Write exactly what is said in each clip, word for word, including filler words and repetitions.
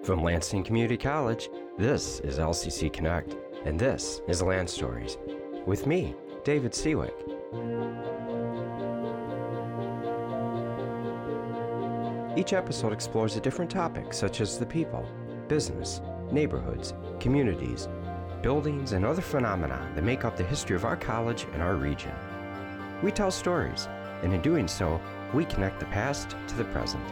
From Lansing Community College, this is L C C Connect, and this is Land Stories, with me, David Seawick. Each episode explores a different topic, such as the people, business, neighborhoods, communities, buildings, and other phenomena that make up the history of our college and our region. We tell stories, and in doing so, we connect the past to the present.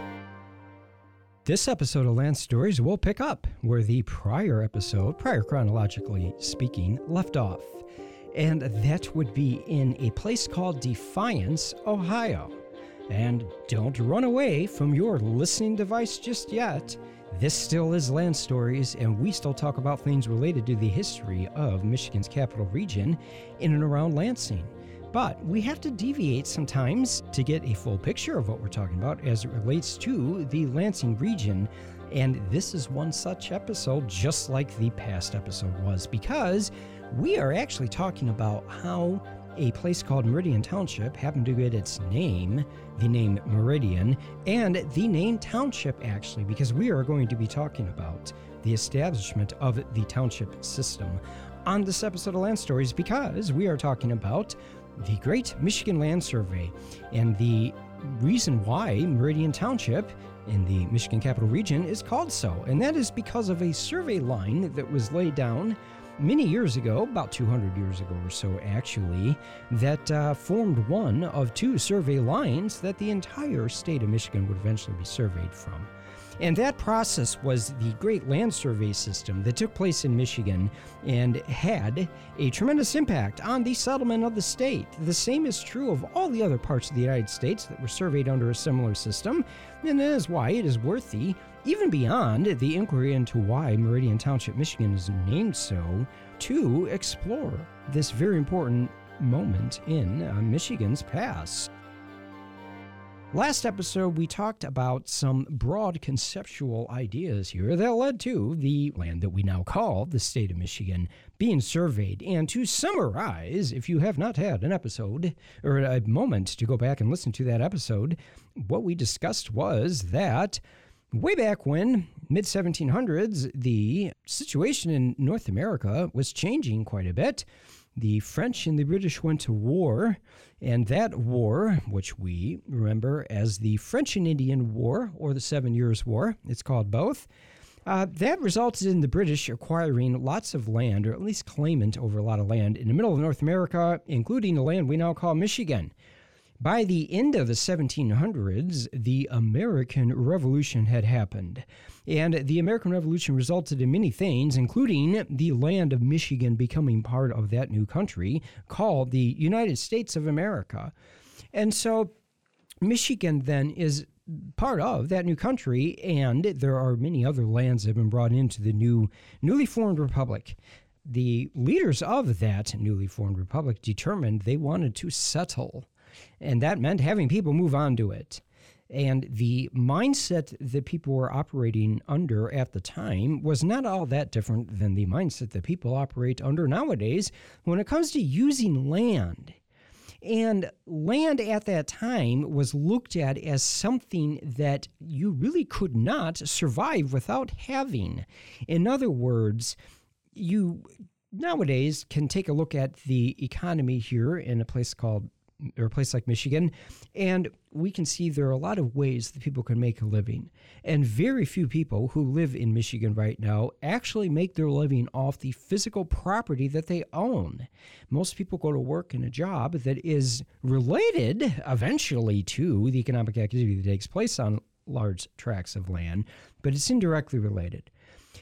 This episode of Land Stories will pick up where the prior episode, prior chronologically speaking, left off. And that would be in a place called Defiance, Ohio. And don't run away from your listening device just yet. This still is Land Stories, and we still talk about things related to the history of Michigan's capital region in and around Lansing. But we have to deviate sometimes to get a full picture of what we're talking about as it relates to the Lansing region. And this is one such episode, just like the past episode was, because we are actually talking about how a place called Meridian Township happened to get its name, the name Meridian, and the name Township actually, because we are going to be talking about the establishment of the township system on this episode of Land Stories, because we are talking about the Great Michigan Land Survey and the reason why Meridian Township in the Michigan capital region is called so. And that is because of a survey line that was laid down many years ago, about two hundred years ago or so actually, that uh, formed one of two survey lines that the entire state of Michigan would eventually be surveyed from. And that process was the Great Land Survey System that took place in Michigan and had a tremendous impact on the settlement of the state. The same is true of all the other parts of the United States that were surveyed under a similar system, and that is why it is worthy, even beyond the inquiry into why Meridian Township, Michigan is named so, to explore this very important moment in uh, Michigan's past. Last episode, we talked about some broad conceptual ideas here that led to the land that we now call the state of Michigan being surveyed. And to summarize, if you have not had an episode or a moment to go back and listen to that episode, what we discussed was that way back when, mid seventeen hundreds, the situation in North America was changing quite a bit. The French and the British went to war, and that war, which we remember as the French and Indian War, or the Seven Years' War, it's called both, uh, that resulted in the British acquiring lots of land, or at least claimant over a lot of land, in the middle of North America, including the land we now call Michigan. By the end of the seventeen hundreds, the American Revolution had happened. And the American Revolution resulted in many things, including the land of Michigan becoming part of that new country called the United States of America. And so Michigan then is part of that new country, and there are many other lands that have been brought into the new, newly formed republic. The leaders of that newly formed republic determined they wanted to settle. And that meant having people move on to it. And the mindset that people were operating under at the time was not all that different than the mindset that people operate under nowadays when it comes to using land. And land at that time was looked at as something that you really could not survive without having. In other words, you nowadays can take a look at the economy here in a place called or a place like Michigan, and we can see there are a lot of ways that people can make a living. And very few people who live in Michigan right now actually make their living off the physical property that they own. Most people go to work in a job that is related eventually to the economic activity that takes place on large tracts of land, but it's indirectly related.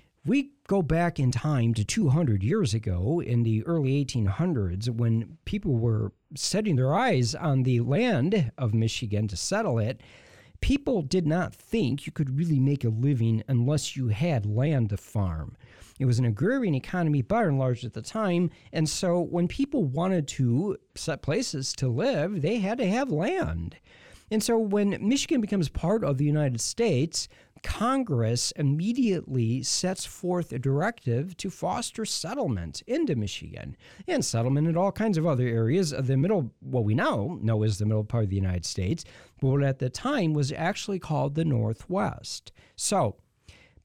We go back in time to two hundred years ago in the early eighteen hundreds when people were setting their eyes on the land of Michigan to settle it. People did not think you could really make a living unless you had land to farm. It was an agrarian economy by and large at the time, and so when people wanted to set places to live, they had to have land. And so when Michigan becomes part of the United States, Congress immediately sets forth a directive to foster settlement into Michigan and settlement in all kinds of other areas of the middle, what we now know is the middle part of the United States, but what at the time was actually called the Northwest. So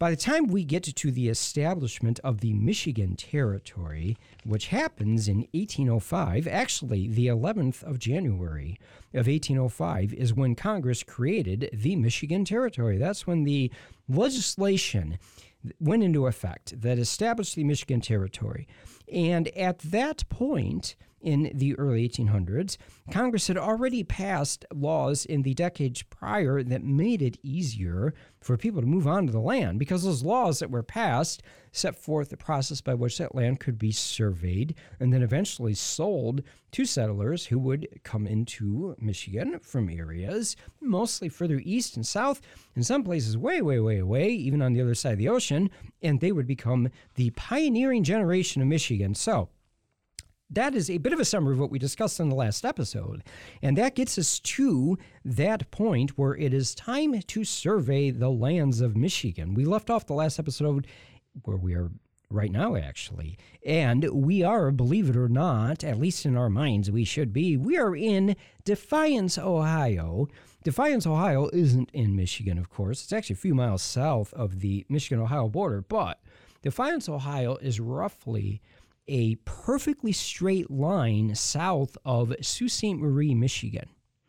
By the time we get to the establishment of the Michigan Territory, which happens in eighteen oh five, actually the eleventh of January of eighteen oh five is when Congress created the Michigan Territory. That's when the legislation went into effect that established the Michigan Territory. And at that point, in the early eighteen hundreds, Congress had already passed laws in the decades prior that made it easier for people to move onto the land, because those laws that were passed set forth the process by which that land could be surveyed and then eventually sold to settlers who would come into Michigan from areas mostly further east and south, in some places way, way, way away, even on the other side of the ocean, and they would become the pioneering generation of Michigan. So, that is a bit of a summary of what we discussed in the last episode, and that gets us to that point where it is time to survey the lands of Michigan. We left off the last episode where we are right now, actually, and we are, believe it or not, at least in our minds we should be, we are in Defiance, Ohio. Defiance, Ohio isn't in Michigan, of course. It's actually a few miles south of the Michigan-Ohio border, but Defiance, Ohio is roughly a perfectly straight line south of Sault Ste. Marie, Michigan.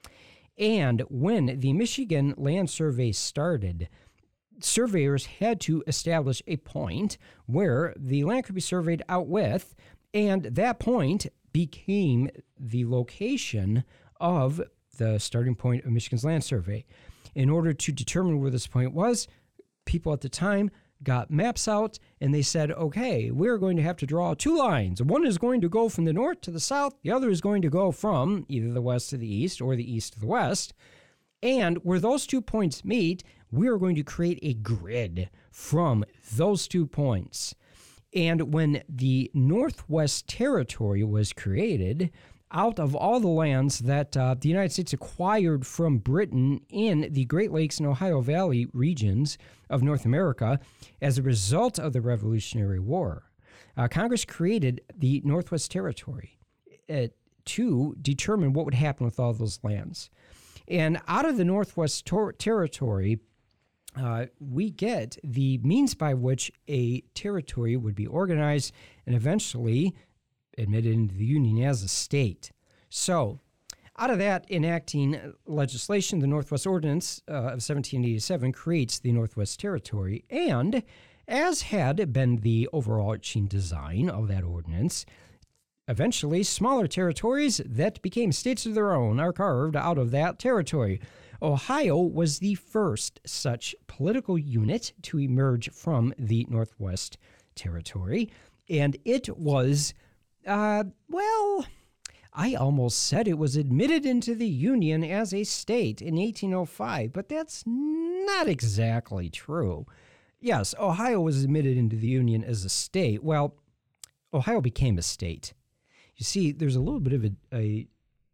And when the Michigan Land Survey started, surveyors had to establish a point where the land could be surveyed out with, and that point became the location of the starting point of Michigan's Land Survey. In order to determine where this point was, people at the time got maps out, and they said, okay, we're going to have to draw two lines. One is going to go from the north to the south. The other is going to go from either the west to the east or the east to the west. And where those two points meet, we are going to create a grid from those two points. And when the Northwest Territory was created, out of all the lands that uh, the United States acquired from Britain in the Great Lakes and Ohio Valley regions of North America as a result of the Revolutionary War, uh, Congress created the Northwest Territory uh, to determine what would happen with all those lands. And out of the Northwest tor- Territory, uh, we get the means by which a territory would be organized and eventually admitted into the Union as a state. So, out of that enacting legislation, the Northwest Ordinance uh, of seventeen eighty-seven creates the Northwest Territory, and as had been the overarching design of that ordinance, eventually smaller territories that became states of their own are carved out of that territory. Ohio was the first such political unit to emerge from the Northwest Territory, and it was Uh, well, I almost said it was admitted into the Union as a state in eighteen oh five, but that's not exactly true. Yes, Ohio was admitted into the Union as a state. Well, Ohio became a state. You see, there's a little bit of a, a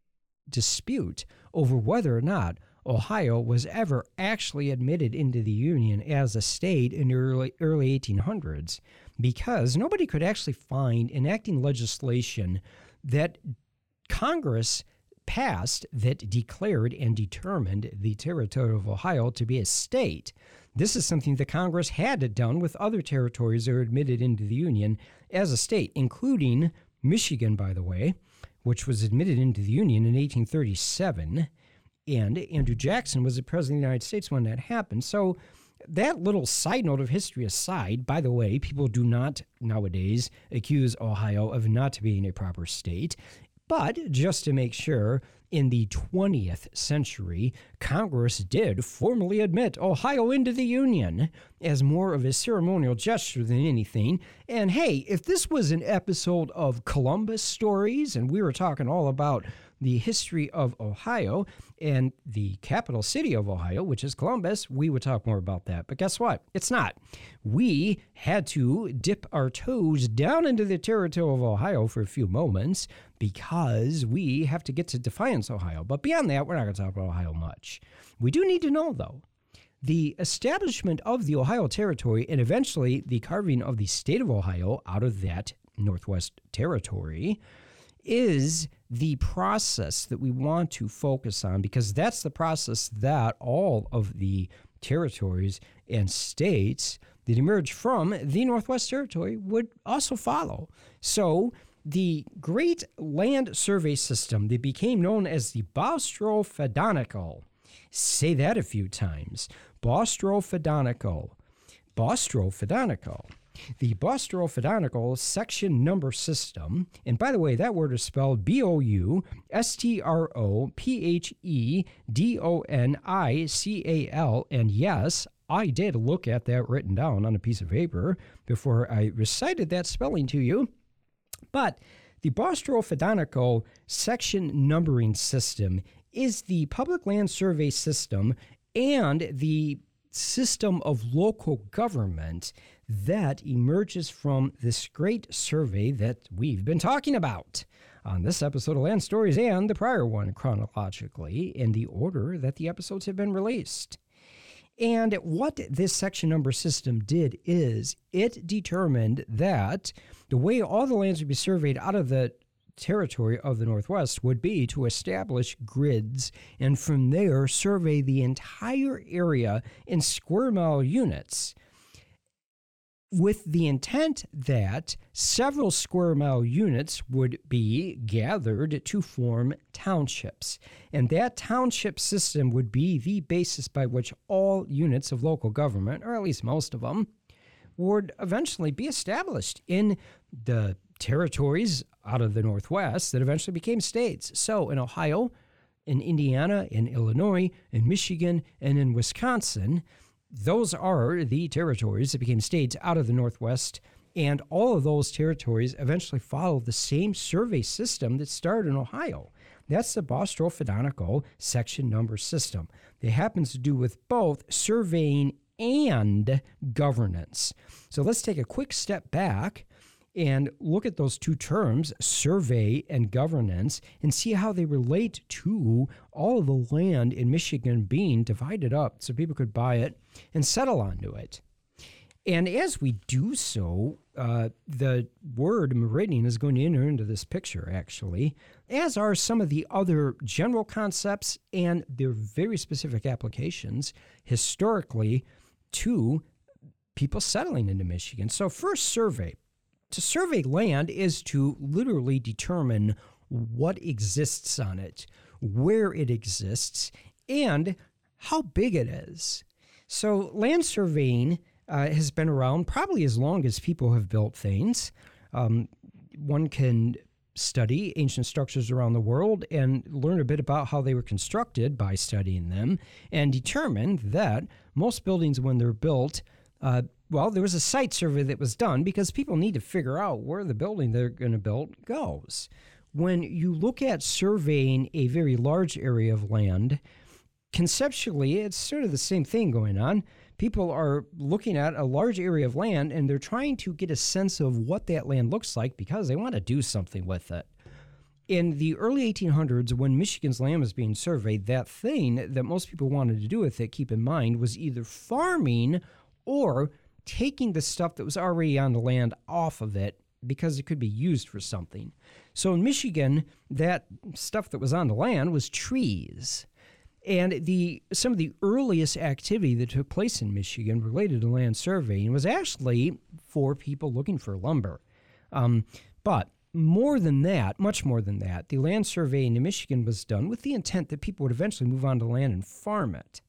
dispute over whether or not Ohio was ever actually admitted into the Union as a state in the early, early eighteen hundreds, because nobody could actually find enacting legislation that Congress passed that declared and determined the territory of Ohio to be a state. This is something that Congress had done with other territories that were admitted into the Union as a state, including Michigan, by the way, which was admitted into the Union in eighteen thirty-seven. And Andrew Jackson was the president of the United States when that happened. So that little side note of history aside, by the way, people do not nowadays accuse Ohio of not being a proper state. But just to make sure, in the twentieth century, Congress did formally admit Ohio into the Union as more of a ceremonial gesture than anything. And hey, if this was an episode of Columbus Stories and we were talking all about the history of Ohio and the capital city of Ohio, which is Columbus, we would talk more about that. But guess what? It's not. We had to dip our toes down into the territory of Ohio for a few moments because we have to get to Defiance, Ohio. But beyond that, we're not going to talk about Ohio much. We do need to know, though, the establishment of the Ohio Territory and eventually the carving of the state of Ohio out of that Northwest Territory is the process that we want to focus on, because that's the process that all of the territories and states that emerged from the Northwest Territory would also follow. So the Great Land Survey System that became known as the Bostrofedonical, say that a few times, Bostrofedonical, Bostrofedonical. The Bostrofedonical section number system, and by the way, that word is spelled B O U S T R O P H E D O N I C A L, and yes, I did look at that written down on a piece of paper before I recited that spelling to you. But the Bostrofedonical section numbering system is the public land survey system and the system of local government that emerges from this great survey that we've been talking about on this episode of Land Stories and the prior one chronologically in the order that the episodes have been released. And what this section number system did is it determined that the way all the lands would be surveyed out of the territory of the Northwest would be to establish grids and from there survey the entire area in square mile units, with the intent that several square mile units would be gathered to form townships. And that township system would be the basis by which all units of local government, or at least most of them, would eventually be established in the territories out of the Northwest that eventually became states. So in Ohio, in Indiana, in Illinois, in Michigan, and in Wisconsin, those are the territories that became states out of the Northwest, and all of those territories eventually followed the same survey system that started in Ohio. That's the Bostrofedonical section number system. It happens to do with both surveying and governance. So let's take a quick step back and look at those two terms, survey and governance, and see how they relate to all of the land in Michigan being divided up so people could buy it and settle onto it. And as we do so, uh, the word meridian is going to enter into this picture, actually, as are some of the other general concepts and their very specific applications historically to people settling into Michigan. So first, survey. To survey land is to literally determine what exists on it, where it exists, and how big it is. So land surveying uh, has been around probably as long as people have built things. Um, one can study ancient structures around the world and learn a bit about how they were constructed by studying them and determine that most buildings, when they're built, uh, well, there was a site survey that was done because people need to figure out where the building they're going to build goes. When you look at surveying a very large area of land, conceptually, it's sort of the same thing going on. People are looking at a large area of land and they're trying to get a sense of what that land looks like because they want to do something with it. In the early eighteen hundreds, when Michigan's land was being surveyed, that thing that most people wanted to do with it, keep in mind, was either farming or taking the stuff that was already on the land off of it because it could be used for something. So in Michigan, that stuff that was on the land was trees. And the some of the earliest activity that took place in Michigan related to land surveying was actually for people looking for lumber. Um, but more than that, much more than that, the land surveying in Michigan was done with the intent that people would eventually move on to land and farm it.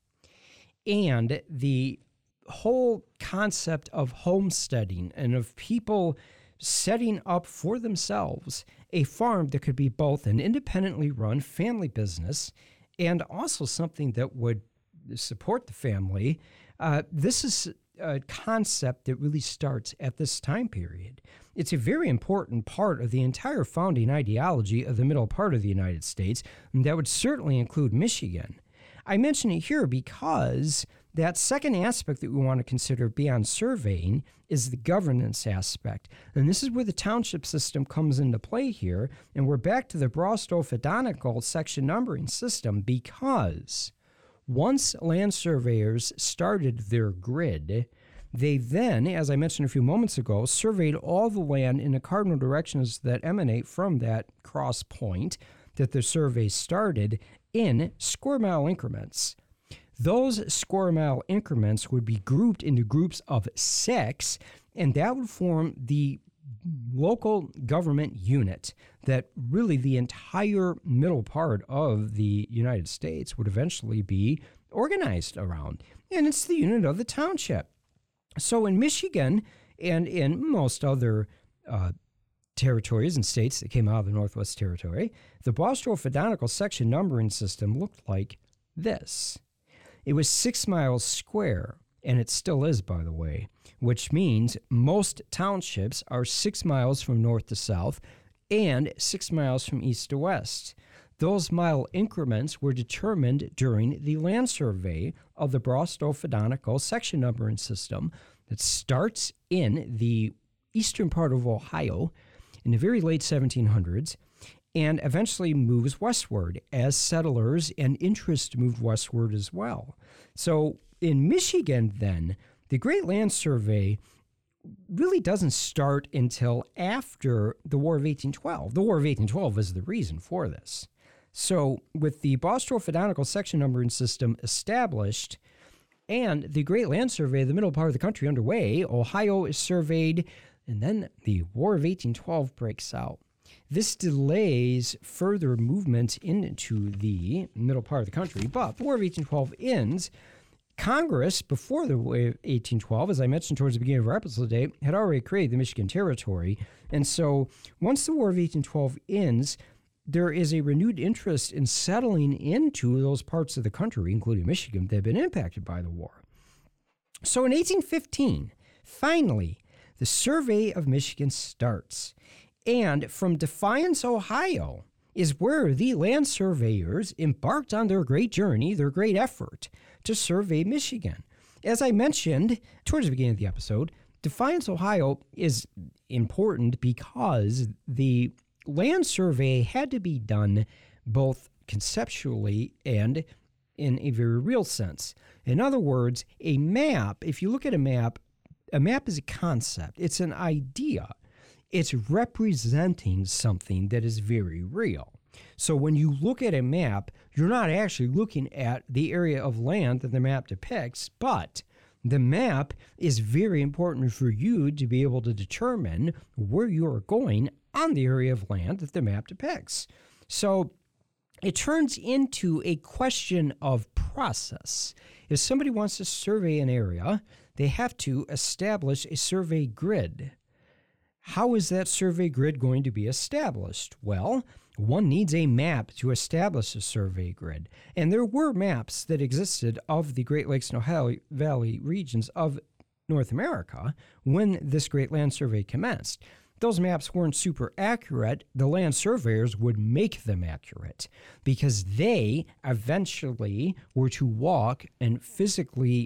And the whole concept of homesteading and of people setting up for themselves a farm that could be both an independently run family business and also something that would support the family. Uh, this is a concept that really starts at this time period. It's a very important part of the entire founding ideology of the middle part of the United States, and that would certainly include Michigan. I mention it here because that second aspect that we want to consider beyond surveying is the governance aspect. And this is where the township system comes into play here. And we're back to the Bostrofedonical section numbering system because once land surveyors started their grid, they then, as I mentioned a few moments ago, surveyed all the land in the cardinal directions that emanate from that cross point that the survey started in square mile increments. Those square mile increments would be grouped into groups of six, and that would form the local government unit that really the entire middle part of the United States would eventually be organized around. And it's the unit of the township. So in Michigan and in most other uh, territories and states that came out of the Northwest Territory, the Bostrofedonical section numbering system looked like this. It was six miles square, and it still is, by the way, which means most townships are six miles from north to south and six miles from east to west. Those mile increments were determined during the land survey of the Bostrofedonical section numbering system that starts in the eastern part of Ohio in the very late seventeen hundreds and eventually moves westward as settlers and interest moved westward as well. So in Michigan, then, the Great Land Survey really doesn't start until after the War of eighteen twelve. The War of eighteen twelve is the reason for this. So with the Bostrofedonical section numbering system established and the Great Land Survey, the middle part of the country underway, Ohio is surveyed, and then the War of eighteen twelve breaks out. This delays further movement into the middle part of the country, but the War of eighteen twelve ends. Congress, before the War of eighteen twelve, as I mentioned towards the beginning of our episode today, had already created the Michigan Territory. And so once the War of eighteen twelve ends, there is a renewed interest in settling into those parts of the country, including Michigan, that have been impacted by the war. So in eighteen fifteen, finally, the survey of Michigan starts. And from Defiance, Ohio, is where the land surveyors embarked on their great journey, their great effort to survey Michigan. As I mentioned towards the beginning of the episode, Defiance, Ohio is important because the land survey had to be done both conceptually and in a very real sense. In other words, a map, if you look at a map, a map is a concept. It's an idea. It's representing something that is very real. So when you look at a map, you're not actually looking at the area of land that the map depicts, but the map is very important for you to be able to determine where you are going on the area of land that the map depicts. So it turns into a question of process. If somebody wants to survey an area, they have to establish a survey grid. How is that survey grid going to be established? Well, one needs a map to establish a survey grid. And there were maps that existed of the Great Lakes and Ohio Valley regions of North America when this Great Land Survey commenced. Those maps weren't super accurate. The land surveyors would make them accurate because they eventually were to walk and physically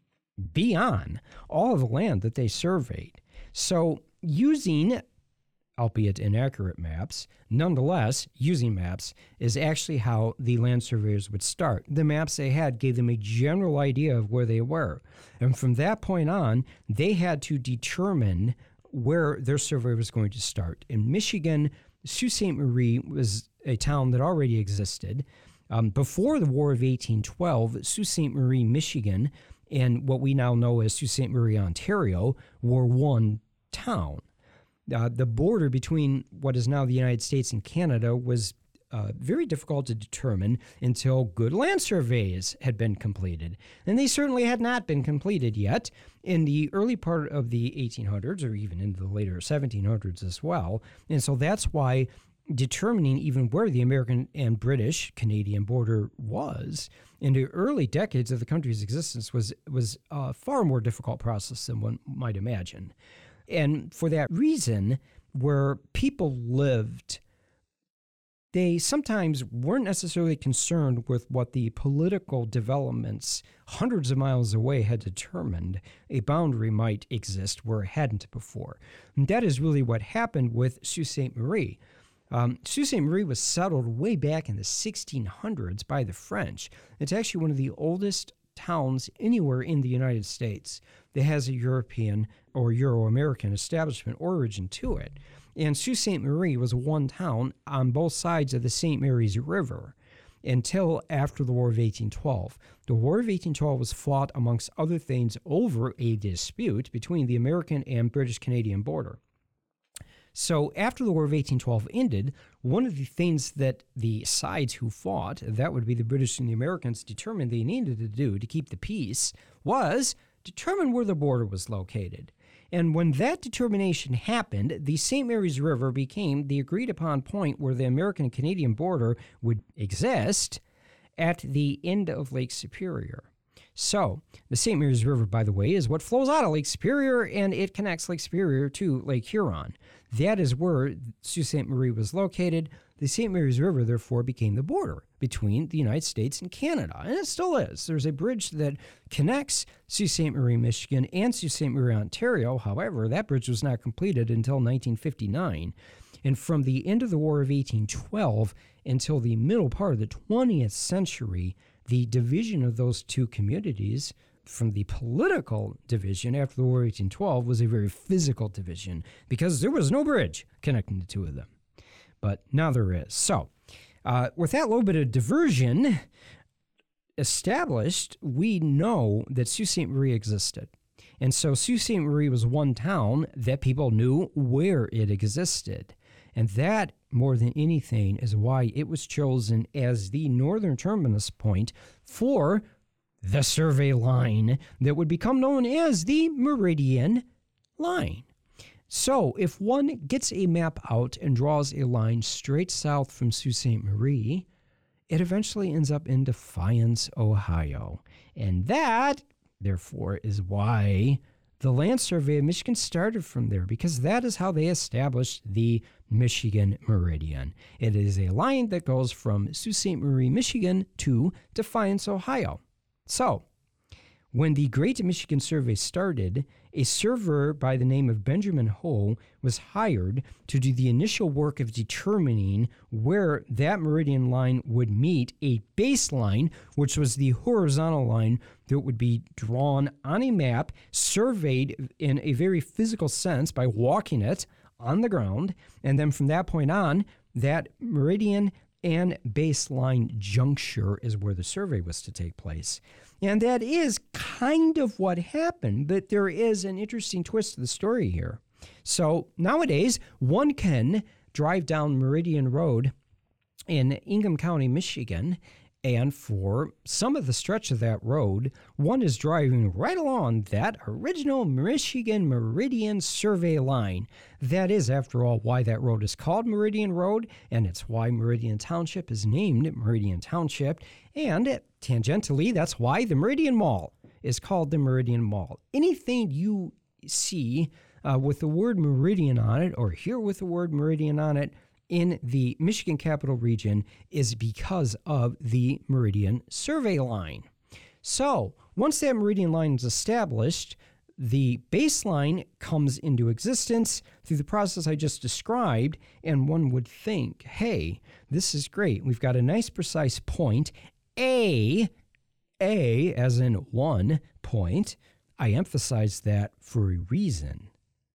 be on all of the land that they surveyed. So using, albeit inaccurate maps, nonetheless, using maps is actually how the land surveyors would start. The maps they had gave them a general idea of where they were. And from that point on, they had to determine where their survey was going to start. In Michigan, Sault Ste. Marie was a town that already existed. Um, before the War of eighteen twelve, Sault Ste. Marie, Michigan, and what we now know as Sault Ste. Marie, Ontario, were one town. Uh, the border between what is now the United States and Canada was uh, very difficult to determine until good land surveys had been completed. And they certainly had not been completed yet in the early part of the eighteen hundreds or even into the later seventeen hundreds as well. And so that's why determining even where the American and British Canadian border was in the early decades of the country's existence was, was a far more difficult process than one might imagine. And for that reason, where people lived, they sometimes weren't necessarily concerned with what the political developments hundreds of miles away had determined a boundary might exist where it hadn't before. And that is really what happened with Sault Ste. Marie. Um, Sault Ste. Marie was settled way back in the sixteen hundreds by the French. It's actually one of the oldest towns anywhere in the United States that has a European or Euro-American establishment origin to it. And Sault Ste. Marie was one town on both sides of the Saint Mary's River. until after the War of eighteen twelve. The War of eighteen twelve was fought, amongst other things, over a dispute between the American and British-Canadian border. So after the War of eighteen twelve ended, one of the things that the sides who fought, that would be the British and the Americans, determined they needed to do to keep the peace was determine where the border was located. And when that determination happened, the Saint Mary's River became the agreed-upon point where the American and Canadian border would exist at the end of Lake Superior. So, the Saint Mary's River, by the way, is what flows out of Lake Superior, and it connects Lake Superior to Lake Huron. That is where Sault Ste. Marie was located. The Saint Mary's River, therefore, became the border between the United States and Canada, and it still is. There's a bridge that connects Sault Ste. Marie, Michigan, and Sault Ste. Marie, Ontario. However, that bridge was not completed until nineteen fifty-nine. And from the end of the War of eighteen twelve until the middle part of the twentieth century, the division of those two communities from the political division after the War of eighteen twelve was a very physical division because there was no bridge connecting the two of them. But now there is. So, uh, with that little bit of diversion established, we know that Sault Ste. Marie existed. And so Sault Ste. Marie was one town that people knew where it existed. And that, more than anything, is why it was chosen as the northern terminus point for the survey line that would become known as the Meridian Line. So, if one gets a map out and draws a line straight south from Sault Ste. Marie, it eventually ends up in Defiance, Ohio. And that, therefore, is why the Land Survey of Michigan started from there, because that is how they established the Michigan Meridian. It is a line that goes from Sault Ste. Marie, Michigan to Defiance, Ohio. So, when the Great Michigan Survey started, a surveyor by the name of Benjamin Ho was hired to do the initial work of determining where that meridian line would meet a baseline, which was the horizontal line that would be drawn on a map, surveyed in a very physical sense by walking it on the ground, and then from that point on, that meridian and baseline juncture is where the survey was to take place. And that is kind of what happened, but there is an interesting twist to the story here. So nowadays, one can drive down Meridian Road in Ingham County, Michigan, and for some of the stretch of that road, one is driving right along that original Michigan Meridian Survey line. That is, after all, why that road is called Meridian Road, and it's why Meridian Township is named Meridian Township, and tangentially, that's why the Meridian Mall is called the Meridian Mall. Anything you see uh, with the word Meridian on it, or hear with the word Meridian on it, in the Michigan Capital Region is because of the Meridian Survey Line. So, once that Meridian Line is established, the baseline comes into existence through the process I just described, and one would think, hey, this is great. We've got a nice precise point, A, A as in one point. I emphasize that for a reason,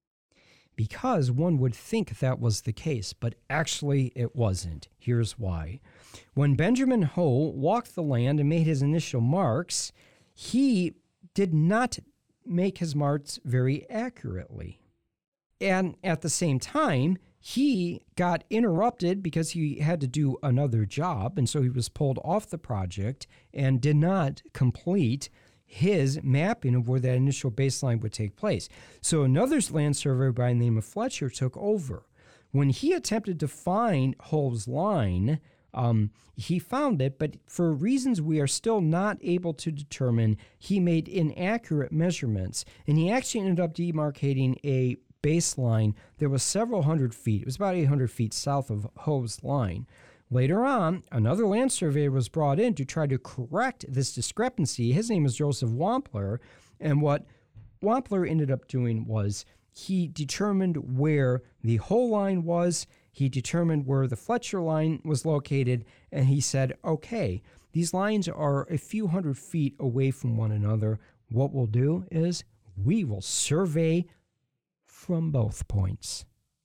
because one would think that was the case, but actually it wasn't. Here's why. When Benjamin Ho walked the land and made his initial marks, he did not make his marks very accurately. And at the same time, he got interrupted because he had to do another job, and so he was pulled off the project and did not complete his mapping of where that initial baseline would take place. So another land surveyor by the name of Fletcher took over. When he attempted to find Ho's line, um, he found it, but for reasons we are still not able to determine, he made inaccurate measurements, and he actually ended up demarcating a baseline that was several hundred feet. It was about eight hundred feet south of Ho's line. Later on, another land surveyor was brought in to try to correct this discrepancy. His name is Joseph Wampler, and what Wampler ended up doing was he determined where the Ho line was, he determined where the Fletcher line was located, and he said, okay, these lines are a few hundred feet away from one another. What we'll do is we will survey from both points.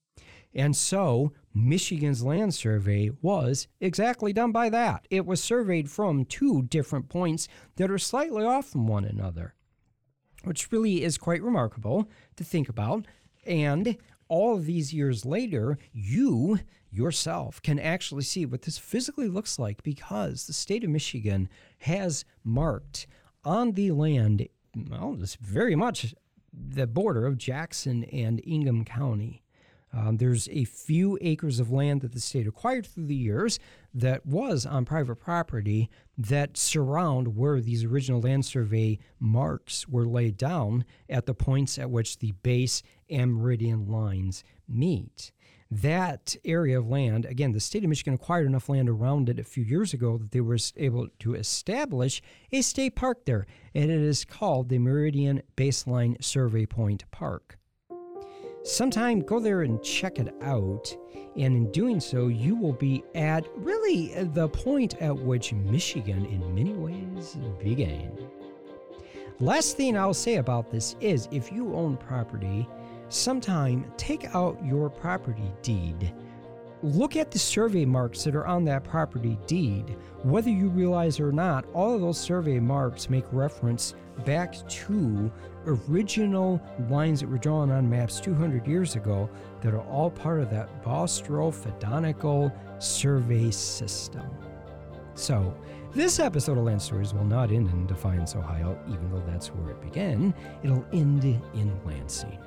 And so Michigan's land survey was exactly done by that. It was surveyed from two different points that are slightly off from one another, which really is quite remarkable to think about. And all of these years later, you yourself can actually see what this physically looks like, because the state of Michigan has marked on the land, well, it's very much the border of Jackson and Ingham County. Um, there's a few acres of land that the state acquired through the years that was on private property that surround where these original land survey marks were laid down at the points at which the base and meridian lines meet. That area of land, again, the state of Michigan acquired enough land around it a few years ago that they were able to establish a state park there, and it is called the Meridian Baseline Survey Point Park. Sometime go there and check it out, and in doing so, you will be at really the point at which Michigan in many ways began. Last thing I'll say about this is, if you own property, sometime take out your property deed. Look at the survey marks that are on that property deed. Whether you realize or not, all of those survey marks make reference back to original lines that were drawn on maps two hundred years ago that are all part of that Bostrel-Fedonical survey system. So, this episode of Land Stories will not end in Defiance, Ohio, even though that's where it began. It'll end in Lansing.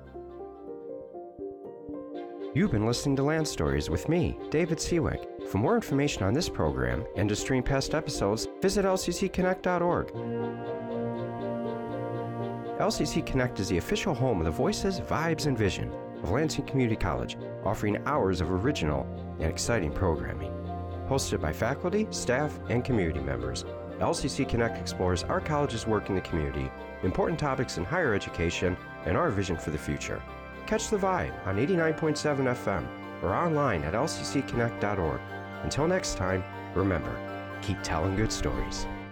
You've been listening to Land Stories with me, David Seawick. For more information on this program and to stream past episodes, visit L C C connect dot org. L C C Connect is the official home of the voices, vibes, and vision of Lansing Community College, offering hours of original and exciting programming. Hosted by faculty, staff, and community members, L C C Connect explores our college's work in the community, important topics in higher education, and our vision for the future. Catch the vibe on eighty-nine point seven F M or online at L C C connect dot org. Until next time, remember, keep telling good stories.